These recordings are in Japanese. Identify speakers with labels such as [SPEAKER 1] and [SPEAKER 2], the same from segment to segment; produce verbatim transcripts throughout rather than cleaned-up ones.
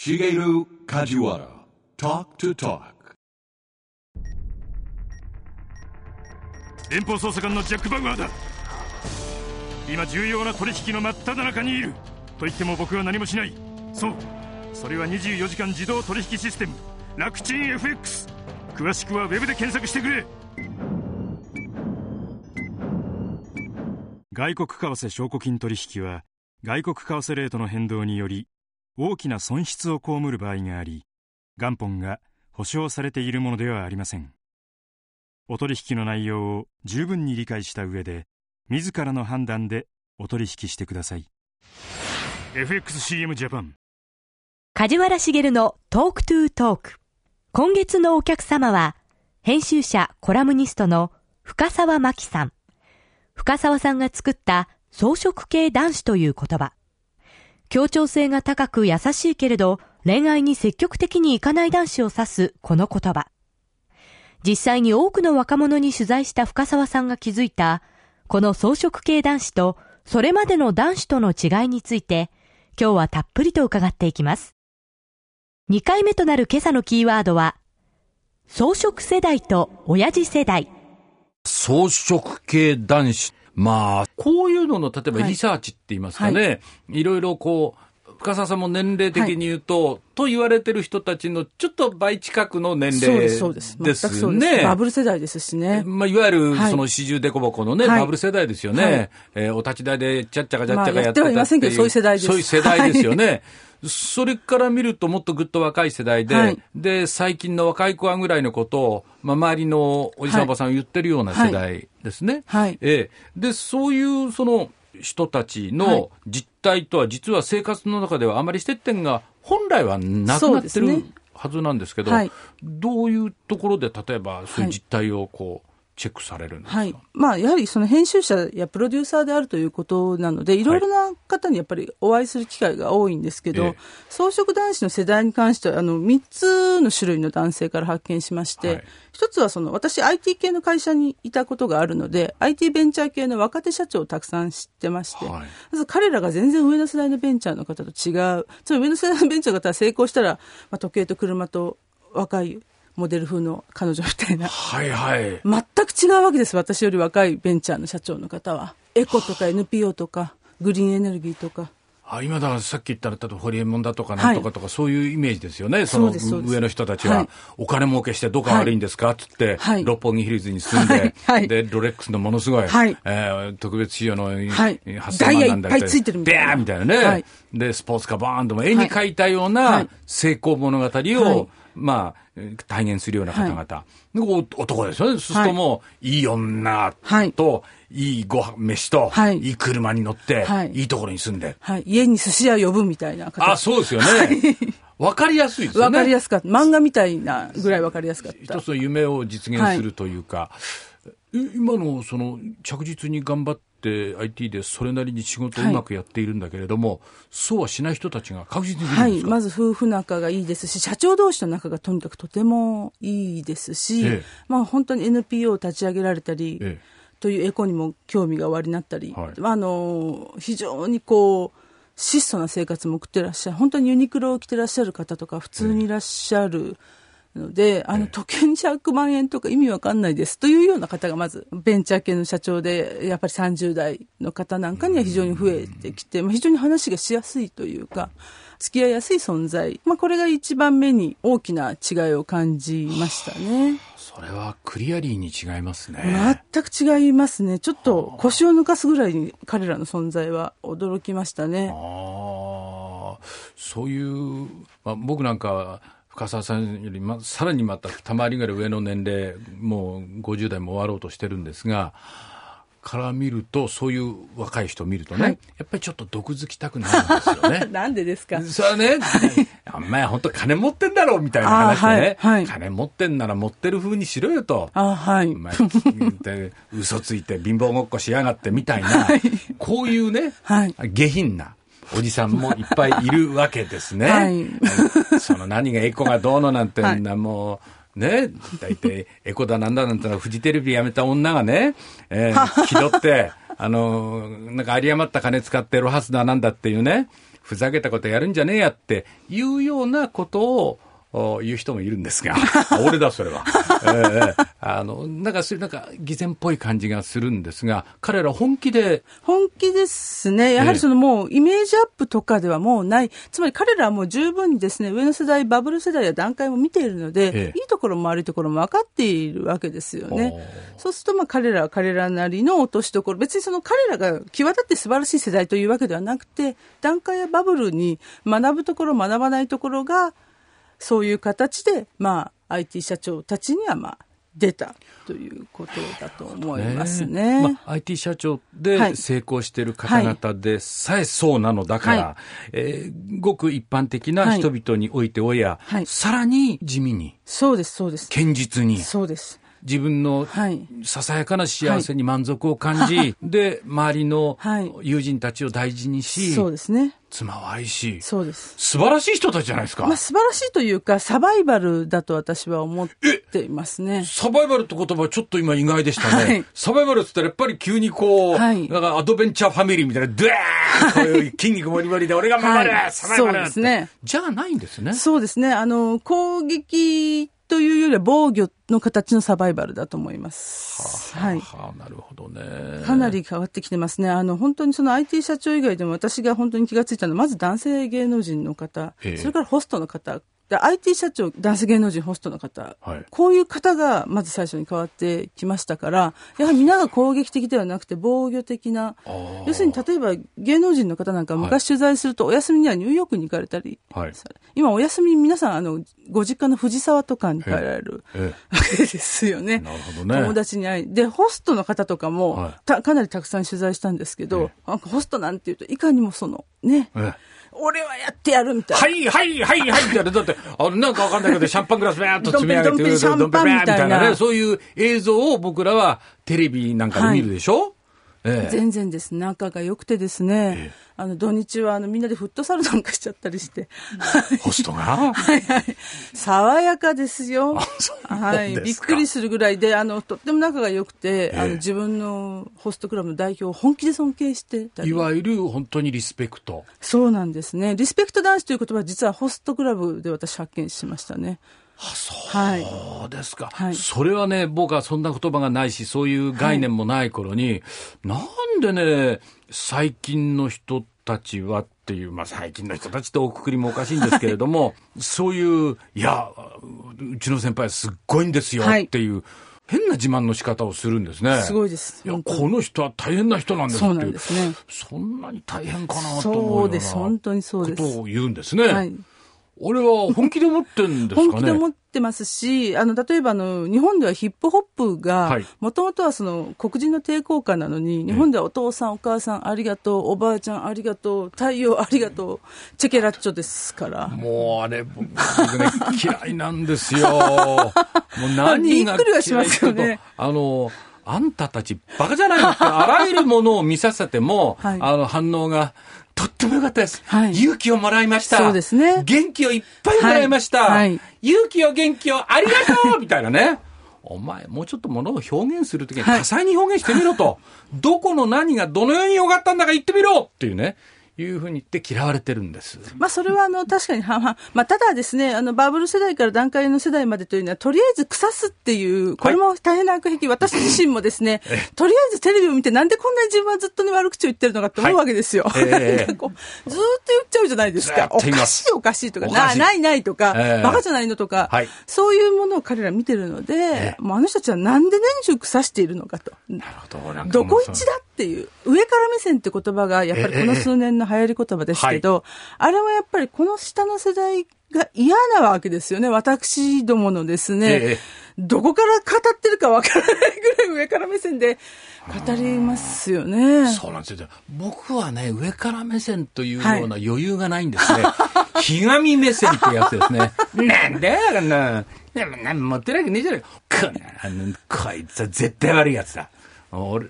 [SPEAKER 1] Shigeru Kajiwara Talk to Talk。
[SPEAKER 2] 連邦捜査官のジャック・バウアーだ。今重要な取引の真っ只中にいると言っても僕は何もしない。そう、それはにじゅうよじかん自動取引システム楽ちん エフエックス。 詳しくはウェブで検索してくれ。外国為替証拠金取引は外国為替レートの変動により大きな損失を被る場合があり、元本が保証されているものではありません。お取引の内容を十分に理解した上で自らの判断でお取引してください。 エフエックスシーエム ジャパン。
[SPEAKER 3] 梶原茂のトークトゥートーク。今月のお客様は編集者コラムニストの深澤真紀さん。深澤さんが作った草食系男子という言葉。協調性が高く優しいけれど恋愛に積極的にいかない男子を指すこの言葉。実際に多くの若者に取材した深澤さんが気づいたこの草食系男子とそれまでの男子との違いについて今日はたっぷりと伺っていきます。にかいめとなる今朝のキーワードは草食世代と親父世代。
[SPEAKER 4] 草食系男子。まあ、こういうのの、例えばリサーチって言いますかね。はいはい、いろいろこう、深澤さんも年齢的に言うと、はい、と言われてる人たちのちょっと倍近くの年齢ですね。そうです、そうです。全くそうです。
[SPEAKER 5] バブル世代ですしね。
[SPEAKER 4] まあ、いわゆる、その四十デコボコのね、はい、バブル世代ですよね。はい、えー、お立ち台でちゃっちゃかちゃっちゃかやってたっていう。まあ、やってはいませんけど、
[SPEAKER 5] そういう世代です。
[SPEAKER 4] そういう世代ですよね。はい、それから見るともっとぐっと若い世代で、はい、で、最近の若い子はぐらいのことを、まあ、周りのおじさんおばさん言ってるような世代ですね。はいはい、えー、で、そういうその人たちの実態とは実は生活の中ではあまり接点が本来はなくなってるはずなんですけど、はい、どういうところで例えばそういう実態をこう、チェックされるんですか？はい、
[SPEAKER 5] まあ、やはりその編集者やプロデューサーであるということなので、いろいろな方にやっぱりお会いする機会が多いんですけど、はい、草食男子の世代に関してはあのみっつの種類の男性から発見しまして、はい、一つはその私 アイティー 系の会社にいたことがあるので アイティー ベンチャー系の若手社長をたくさん知ってまして、はい、まず彼らが全然上の世代のベンチャーの方と違う、つまり上の世代のベンチャーの方は成功したら、まあ、時計と車と若いモデル風の彼女みたいな、
[SPEAKER 4] はいはい、
[SPEAKER 5] 全く違うわけです。私より若いベンチャーの社長の方はエコとか エヌピーオー とかグリーンエネルギーとか、
[SPEAKER 4] あ、今だからさっき言ったらホリエモンだとかなんとかとか、はい、そういうイメージですよね。その上の人たちは、はい、お金儲けしてどこが悪いんですかって言って、はい、六本木ヒルズに住んで、はいはい、でロレックスのものすごい、はい、えー、特別仕様の、はい、はっせんまんなんだってダイヤいっぱいついてるみたいな、ビャーみたいなね、はい、でスポーツカーバーンとも絵に描いたような成功物語を、はい、まあ体現するような方々、はい、男ですよね。そうするともう、はい、いい女と、はい、いいご飯飯と、はい、いい車に乗って、はい、いいところに住んで、
[SPEAKER 5] はい、家に寿司屋呼ぶみたいな方。
[SPEAKER 4] あ、そうですよね。はい、分かりやすいですよね。
[SPEAKER 5] 分かりやすかった。漫画みたいなぐらい分かりやすかった。
[SPEAKER 4] 一つの夢を実現するというか、はい、今のその着実に頑張って アイティー でそれなりに仕事をうまくやっているんだけれども、はい、そうはしない人たちが確実にいるんですか？はい、
[SPEAKER 5] まず夫婦仲がいいですし、社長同士の仲がとにかくとてもいいですし、ええ、まあ、本当に エヌピーオー を立ち上げられたり、ええ、というエコにも興味がおありになったり、はい、あの非常にこう質素な生活も送ってらっしゃる、本当にユニクロを着てらっしゃる方とか普通にいらっしゃる、ええので、あの時計にひゃくまんえんとか意味わかんないですというような方がまずベンチャー系の社長でやっぱりさんじゅう代の方なんかには非常に増えてきて、まあ、非常に話がしやすいというか付き合いやすい存在、まあ、これが一番目に大きな違いを感じましたね。
[SPEAKER 4] それはクリアリーに違いますね。
[SPEAKER 5] 全く違いますね。ちょっと腰を抜かすぐらいに彼らの存在は驚きましたね。
[SPEAKER 4] あ、そういう、まあ、僕なんか深澤さんより、ま、さらにまた二回りぐらい上の年齢、もうごじゅう代も終わろうとしてるんですが、から見るとそういう若い人を見るとね、はい、やっぱりちょっと毒づきたくなるんですよね。
[SPEAKER 5] なんでですか？
[SPEAKER 4] それはね、お前本当金持ってんだろうみたいな話でね、はいはい、金持ってんなら持ってる風にしろよと、
[SPEAKER 5] あ、はい、
[SPEAKER 4] まあ、嘘ついて貧乏ごっこしやがってみたいな、はい、こういうね、はい、下品なおじさんもいっぱいいるわけですね。はい、その何がエコがどうのなんて、はい、もね、大体エコだなんだなんてのはフジテレビ辞めた女がね、えー、気取って、あのー、なんか有り余った金使ってロハスだなんだっていうね、ふざけたことやるんじゃねえやっていうようなことを言う人もいるんですが、俺だそれは、えー、あのなんかそういうなんか偽善っぽい感じがするんですが、彼ら本気で
[SPEAKER 5] 本気ですね。やはりそのもうイメージアップとかではもうない、つまり彼らはもう十分にですね、上の世代バブル世代や段階も見ているので、ええ、いいところも悪いところも分かっているわけですよね。そうするとまあ彼らは彼らなりの落としどころ、別にその彼らが際立って素晴らしい世代というわけではなくて、段階やバブルに学ぶところ学ばないところがそういう形で、まあ、アイティー 社長たちには、まあ、出たということだと思いますね。
[SPEAKER 4] まあ、アイティー 社長で成功している方々でさえそうなのだから、はいえー、ごく一般的な人々においておや、はいはい、さらに地味に、
[SPEAKER 5] そうです、そうです。
[SPEAKER 4] 堅実に。
[SPEAKER 5] そうです。
[SPEAKER 4] 自分のささやかな幸せに満足を感じ、はい、で周りの友人たちを大事にし、
[SPEAKER 5] そうですね、
[SPEAKER 4] 妻を愛し、
[SPEAKER 5] そうです。
[SPEAKER 4] 素晴らしい人たちじゃないですか。
[SPEAKER 5] まあ、素晴らしいというかサバイバルだと私は思っていますね。
[SPEAKER 4] サバイバルって言葉はちょっと今意外でしたね、はい、サバイバルって言ったらやっぱり急にこう、はい、なんかアドベンチャーファミリーみたいなドゥーッこういう筋肉もりもりで俺が守る、はい、サバイバルって、そうですね、じゃあないんですね。
[SPEAKER 5] そうですね、あの攻撃というよりは防御の形のサバイバルだと思います。
[SPEAKER 4] はあ、はあ、なるほどね。
[SPEAKER 5] かなり変わってきてますね。あの本当にその アイティー 社長以外でも私が本当に気がついたのはまず男性芸能人の方、ええ、それからホストの方。アイティー 社長、男性芸能人、ホストの方、はい、こういう方がまず最初に変わってきましたから、やはり皆が攻撃的ではなくて防御的な、要するに例えば芸能人の方なんか昔取材するとお休みにはニューヨークに行かれたり、はい、今お休み皆さんあのご実家の藤沢とかに帰られるわけですよね。
[SPEAKER 4] なるほどね。
[SPEAKER 5] 友達に会いでホストの方とかも、はい、たかなりたくさん取材したんですけど、ホストなんていうといかにもそのね。俺はやってやるみたいな。
[SPEAKER 4] はいはいはいはいみたいな。だって、あの、なんかわかんないけど、シャンパングラスベーっと積み上げて、
[SPEAKER 5] ドンペリドンペリシャンパンみたいなね。
[SPEAKER 4] そういう映像を僕らはテレビなんかで見るでしょ、はい
[SPEAKER 5] ええ、全然です。仲が良くてですね、ええ、あの土日はあのみんなでフットサルなんかしちゃったりして、
[SPEAKER 4] ホストが
[SPEAKER 5] はいはい、爽やかですよ。はい、びっくりするぐらいで、あのとっても仲が良くて、ええ、あの自分のホストクラブの代表を本気で尊敬してたり、
[SPEAKER 4] いわゆる本当にリスペクト。
[SPEAKER 5] そうなんですね。リスペクト男子という言葉は実はホストクラブで私発見しましたね。
[SPEAKER 4] あ、そうですか、はい、それはね、僕はそんな言葉がないしそういう概念もない頃に、はい、なんでね最近の人たちはっていう、まあ、最近の人たちっておくくりもおかしいんですけれども、はい、そういういやうちの先輩すっごいんですよっていう、はい、変な自慢の仕方をするんですね。
[SPEAKER 5] すごいです。
[SPEAKER 4] いやこの人は大変な人なんですって。
[SPEAKER 5] そうなんですね。
[SPEAKER 4] そんなに大変かなと思うような
[SPEAKER 5] そうです。本当にそうです。
[SPEAKER 4] ことを言うんですね。
[SPEAKER 5] はい、
[SPEAKER 4] 俺は本気で思ってるんですかね。
[SPEAKER 5] 本気で思ってますし、あの例えばあの日本ではヒップホップがもともとはその黒人の抵抗歌なのに、日本ではお父さんお母さんありがとう、おばあちゃんありがとう、太陽ありがとう、チェケラッチョですから。
[SPEAKER 4] もうあれ僕ね嫌いなんですよ。もう何が
[SPEAKER 5] びっくりはしますよね。
[SPEAKER 4] あのあんたたちバカじゃないのってあらゆるものを見させても、はい、あの反応がとっても良かったです、はい、勇気をもらいました。
[SPEAKER 5] そうですね。
[SPEAKER 4] 元気をいっぱいもらいました、はいはい、勇気を元気をありがとうみたいなね。お前もうちょっとものを表現するときに多彩に表現してみろと、はい、どこの何がどのように良かったんだか言ってみろっていうねいうふうに言って嫌われてるんです。
[SPEAKER 5] まあそれはあの確かに半々、まあ、ただですね、あのバブル世代から段階の世代までというのはとりあえず腐すっていうこれも大変な悪癖、はい、私自身もですねとりあえずテレビを見てなんでこんなに自分はずっとに悪口を言ってるのかって思うわけですよ、はいえー、こうずっと言っちゃうじゃないですか。おかしいおかしいとかなないないとか、えー、バカじゃないのとか、はい、そういうものを彼ら見てるので、えー、もうあの人たちはなんで年中腐しているのかと。
[SPEAKER 4] なるほど。なんか
[SPEAKER 5] どこ一だっていう上から目線って言葉がやっぱりこの数年の流行り言葉ですけど、えー、あれはやっぱりこの下の世代が嫌なわけですよね。私どものですね、えー、どこから語ってるかわからないぐらい上から目線で語りますよね。
[SPEAKER 4] そうなんですよ。僕はね上から目線というような余裕がないんですね、はい、ひがみ目線ってやつですね。なんだよあんな持ってるわけねえじゃないか。こいつは絶対悪いやつだ。俺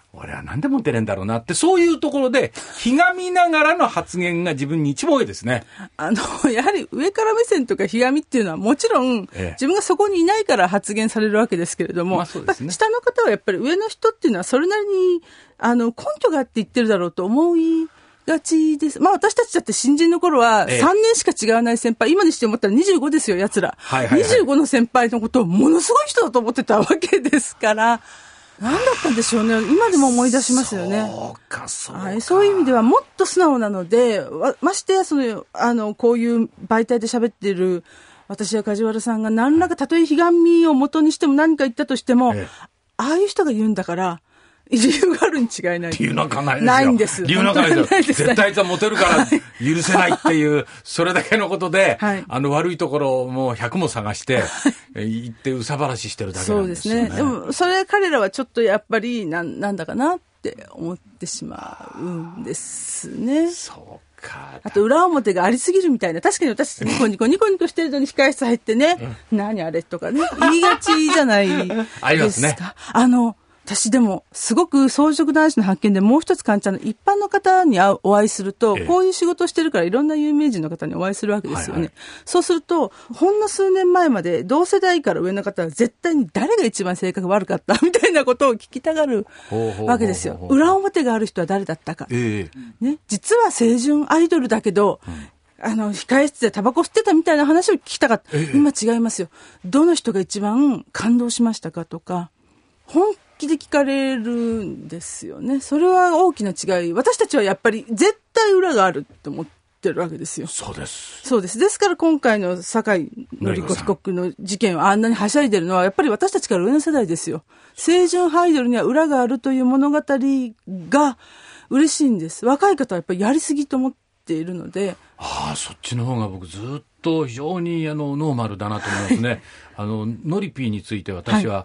[SPEAKER 4] 俺は何でモテれんだろうなって、そういうところで、ひがみながらの発言が自分に一番多いですね。
[SPEAKER 5] あの、やはり上から目線とかひがみっていうのはもちろん、ええ、自分がそこにいないから発言されるわけですけれども、まあそうですね、下の方はやっぱり上の人っていうのはそれなりに、あの、根拠があって言ってるだろうと思いがちです。まあ私たちだって新人の頃はさんねんしか違わない先輩、ええ、今にして思ったらにじゅうごですよ、奴ら。はいはいはい、にじゅうごの先輩のことをものすごい人だと思ってたわけですから、何だったんでしょうね。今でも思い出しますよね。
[SPEAKER 4] そうか、そうか。
[SPEAKER 5] はい、そういう意味ではもっと素直なので、ましてやその、あの、こういう媒体で喋っている私や梶原さんが何らかたとえひがみを元にしても何か言ったとしても、ええ、ああいう人が言うんだから、理由があるに違いない。
[SPEAKER 4] 理由なんかないですよ。
[SPEAKER 5] ないんです。
[SPEAKER 4] 理由なんかないですよ。絶対あいつはモテるから許せないっていう、それだけのことで、はい、あの悪いところをもうひゃくも探して、言ってうさばらししてるだけなんですよね。
[SPEAKER 5] そうですね。でも、それ彼らはちょっとやっぱり、な、なんだかなって思ってしまうんですね。
[SPEAKER 4] そうか。
[SPEAKER 5] あと、裏表がありすぎるみたいな。確かに私、ニコニコニコニコしてるのに控室入ってね、うん、何あれとかね、言いがちじゃないですか。
[SPEAKER 4] ありますね。
[SPEAKER 5] あの、私でも、すごく草食男子の発見でもう一つ感じたの、一般の方に会うお会いすると、ええ、こういう仕事をしてるからいろんな有名人の方にお会いするわけですよね。はいはい、そうすると、ほんの数年前まで同世代から上の方は絶対に誰が一番性格悪かったみたいなことを聞きたがるわけですよ。裏表がある人は誰だったか。ええ、ね、実は清純アイドルだけど、うん、あの、控室でタバコ吸ってたみたいな話を聞きたかった。ええ、今違いますよ。どの人が一番感動しましたかとか、本気で聞かれるんですよね。それは大きな違い。私たちはやっぱり絶対裏があると思ってるわけですよ。
[SPEAKER 4] そうです。
[SPEAKER 5] そうです。ですから今回の酒井紀子被告の事件をあんなにはしゃいでるのはやっぱり私たちから上の世代ですよ。清純アイドルには裏があるという物語が嬉しいんです。若い方はやっぱりやりすぎと思っているので。
[SPEAKER 4] ああ、そっちの方が僕ずっと非常にあのノーマルだなと思いますね。あのノリピーについて私は、はい、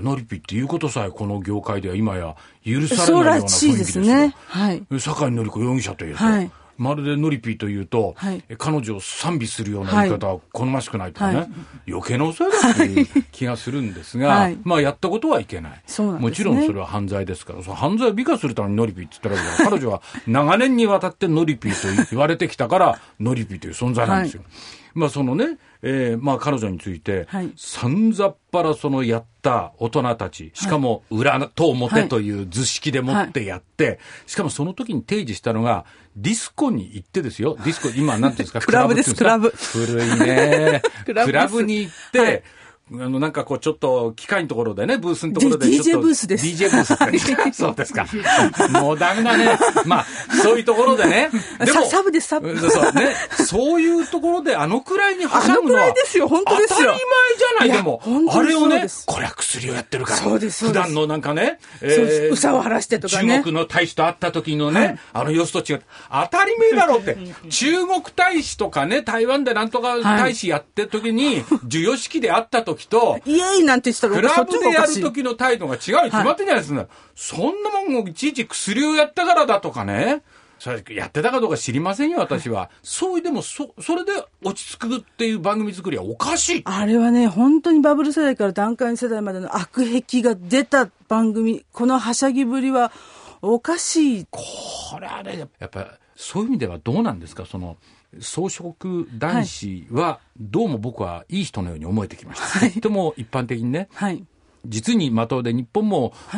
[SPEAKER 4] ノリピっていうことさえこの業界では今や許されないような雰囲気ですよ。そうらしいですね。はい。酒井紀子容疑者というと、はい、まるでノリピというと、はい、彼女を賛美するような言い方は好ましくないとかね、はい、余計なお世話だっていう気がするんですが、はい、まあやったことはいけない。そうなんですね。もちろんそれは犯罪ですから、その犯罪を美化するためにノリピって言ったら彼女は長年にわたってノリピと言われてきたからノリピという存在なんですよ。はい、まあそのね、えー、まあ彼女について、はい、さんざっぱらそのやった大人たち、しかも裏と表という図式でもってやって、はいはい、しかもその時に提示したのが、ディスコに行ってですよ、ディスコ、今なんていうんですか、
[SPEAKER 5] クラブです、クラブ。
[SPEAKER 4] 古いね。クラブ。クラブに行って、はい、あの、なんかこう、ちょっと、機械のところでね、ブースのところでちょっと。
[SPEAKER 5] ディージェー ブースです。
[SPEAKER 4] ディージェー ブースです。そうですか。もうダメだね。まあ、そういうところでね。
[SPEAKER 5] でも、サブです、サブ。
[SPEAKER 4] そうね。そういうところで、あのくらいに挟むのは。あのく
[SPEAKER 5] らいですよ、本当ですよ。
[SPEAKER 4] 当たり前じゃない、でも。あれをね、これは薬をやってるから。
[SPEAKER 5] そうです、
[SPEAKER 4] 普段のなんかね、
[SPEAKER 5] えー、うさを晴らしてとかね。
[SPEAKER 4] 中国の大使と会った時のね、はい、あの様子と違って、当たり前だろうって。中国大使とかね、台湾でなんとか大使やってる時に、授与式で会った時と、
[SPEAKER 5] イエーイなんて言ってたら
[SPEAKER 4] クラブでやる時の態度が違うに決まってんじゃないですか、はい、そんなもんをいちいち薬をやったからだとかね、それやってたかどうか知りませんよ私は、はい、そういうでも そ, それで落ち着くっていう番組作りはおかしい。
[SPEAKER 5] あれはね、本当にバブル世代から団塊世代までの悪癖が出た番組、このはしゃぎぶりはおかしい。
[SPEAKER 4] これあれやっぱそういう意味ではどうなんですか、その草食男子はどうも僕はいい人のように思えてきました、はい、とっても一般的にね、はい、実に的で日本も、はい、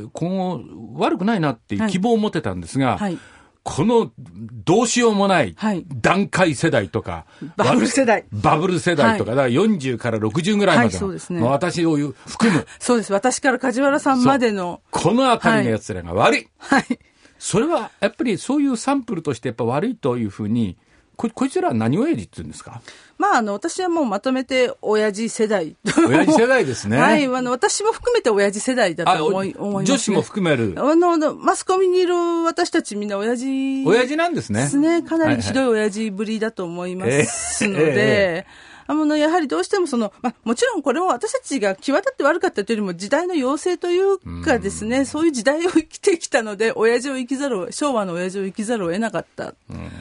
[SPEAKER 4] 今後悪くないなっていう希望を持てたんですが、はいはい、このどうしようもない団塊世代とか、
[SPEAKER 5] バブル世代
[SPEAKER 4] バブル世代とか、だからよんじゅうからろくじゅうぐらいまでの、はい、そうですね、私を含む
[SPEAKER 5] そうです、私から梶原さんまでの
[SPEAKER 4] このあたりのやつらが悪い、はいはい、それはやっぱりそういうサンプルとしてやっぱ悪いというふうに、こ, こいつらは何親父って言うんですか。
[SPEAKER 5] まあ、あの、私はもうまとめて親父世代。
[SPEAKER 4] 親父世代ですね。
[SPEAKER 5] はい。あの、私も含めて親父世代だと思い、思います、ね。
[SPEAKER 4] 女子も含める。
[SPEAKER 5] あの、マスコミにいる私たちみんな親父。
[SPEAKER 4] 親父なんですね。
[SPEAKER 5] ですね。かなりひどい親父ぶりだと思いますので。はいはい、えー、あの、やはりどうしてもその、まあ、もちろんこれも私たちが際立って悪かったというよりも時代の要請というかですね、うそういう時代を生きてきたので、親父を生きざるを、昭和の親父を生きざるを得なかった。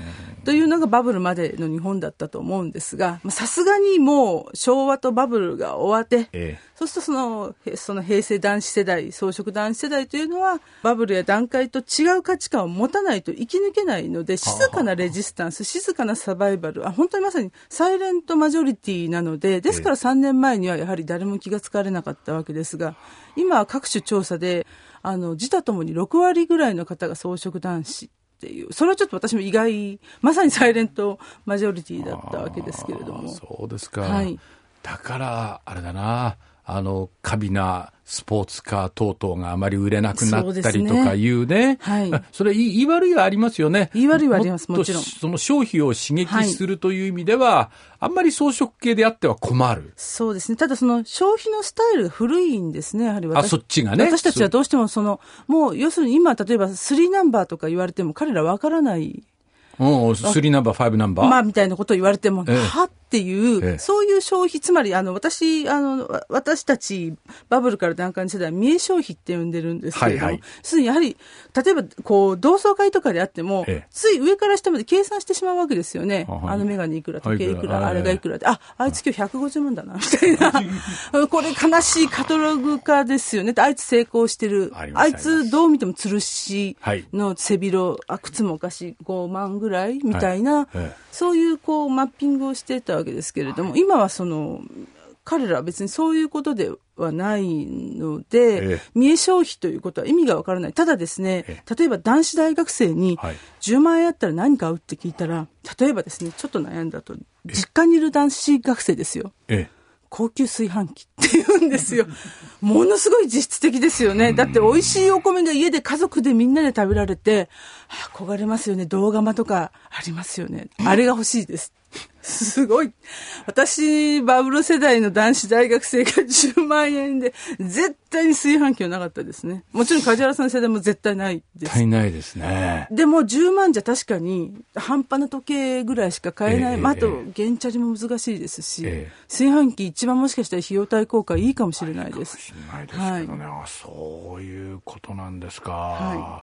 [SPEAKER 5] というのがバブルまでの日本だったと思うんですが、さすがにもう昭和とバブルが終わって、ええ、そうするとその、その平成男子世代、草食男子世代というのはバブルや団塊と違う価値観を持たないと生き抜けないので、静かなレジスタンス、静かなサバイバル、あ本当にまさにサイレントマジョリティなので、ですからさんねんまえにはやはり誰も気がつかれなかったわけですが、今は各種調査であの自他ともにろくわりぐらいの方が草食男子っていう、それはちょっと私も意外、まさにサイレントマジョリティだったわけですけれども。
[SPEAKER 4] そうですか、
[SPEAKER 5] はい、
[SPEAKER 4] だからあれだな、あの過敏なスポーツカー等々があまり売れなくなったりとかいうね、そ, う、ねはい、それ言い悪いはありますよね。
[SPEAKER 5] 言い悪いはあります、もちろん。
[SPEAKER 4] その消費を刺激するという意味では、はい、あんまり草食系であっては困る。
[SPEAKER 5] そうですね。ただその消費のスタイルが古いんですね、やはり私。
[SPEAKER 4] あ、そっちがね。
[SPEAKER 5] 私たちはどうしてもその、もう要するに今例えばスリーナンバーとか言われても彼らわからない。
[SPEAKER 4] おー、スリーナンバー、ファイブナンバー、
[SPEAKER 5] まあみたいなことを言われても、ええ、はっていう、ええ、そういう消費、つまりあの私あの私たちバブルから団塊の世代は見栄消費って呼んでるんですけれども、はいはい、すでにやはり例えばこう同窓会とかであっても、ええ、つい上から下まで計算してしまうわけですよね。あ、はい、あのメガネいくら、時計いくら、はい、あれがいくらで、ああいつ今日ひゃくごじゅうまんだなみたいなこれ悲しいカタログ化ですよね。あいつ成功してる、 あ, あいつどう見ても吊るしの背広、あ靴もおかしいごまんぐらいみたいな、はい、そういうこうマッピングをしてたわけですけれども、はい、今はその彼らは別にそういうことではないので、ええ、見栄消費ということは意味がわからない。ただですね、ええ、例えば男子大学生にじゅうまんえんあったら何買うって聞いたら、例えばですね、ちょっと悩んだと、実家にいる男子学生ですよ、ええ、高級炊飯器って言うんですよ。ものすごい実質的ですよね。だって美味しいお米が家で家族でみんなで食べられて、憧れますよね。動画まとかありますよね。あれが欲しいです。すごい。私、バブル世代の男子大学生がじゅうまんえんで、絶対に炊飯器はなかったですね。もちろん梶原さんの世代も絶対ないです。
[SPEAKER 4] 絶対ないですね。
[SPEAKER 5] でもじゅうまんじゃ確かに半端な時計ぐらいしか買えない。えーまあ、あと、原チャリも難しいですし、えー、炊飯器一番もしかしたら費用対効果いいかもしれないです。
[SPEAKER 4] いいかもしれないですけどね。はい、あ、そういうことなんですか。はい。